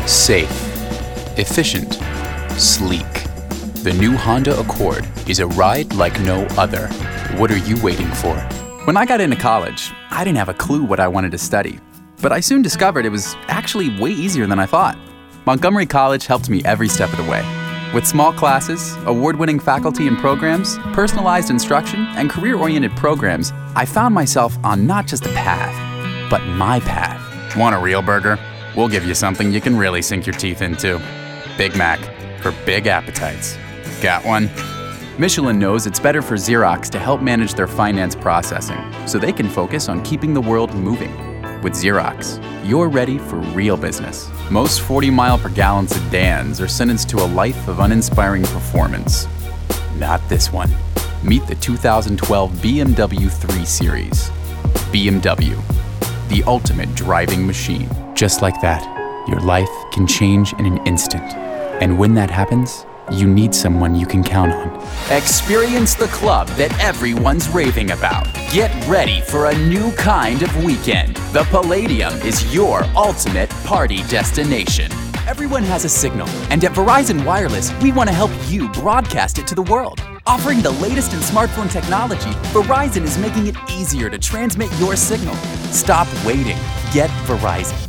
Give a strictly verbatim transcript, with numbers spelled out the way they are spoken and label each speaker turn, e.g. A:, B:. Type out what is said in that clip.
A: Safe, efficient, sleek. The new Honda Accord is a ride like no other. What are you waiting for?
B: When I got into college, I didn't have a clue what I wanted to study. But I soon discovered it was actually way easier than I thought. Montgomery College helped me every step of the way. With small classes, award-winning faculty and programs, personalized instruction, and career-oriented programs, I found myself on not just a path, but my path. Want a real burger? We'll give you something you can really sink your teeth into. Big Mac, for big appetites. Got one? Michelin knows it's better for Xerox to help manage their finance processing, so they can focus on keeping the world moving. With Xerox, you're ready for real business. Most forty mile per gallon sedans are sentenced to a life of uninspiring performance. Not this one. Meet the two thousand twelve B M W three Series. B M W, the ultimate driving machine. Just like that, your life can change in an instant. And when that happens, you need someone you can count on. Experience the club that everyone's raving about. Get ready for a new kind of weekend. The Palladium is your ultimate party destination. Everyone has a signal, and at Verizon Wireless, we want to help you broadcast it to the world. Offering the latest in smartphone technology, Verizon is making it easier to transmit your signal. Stop waiting. Get Verizon.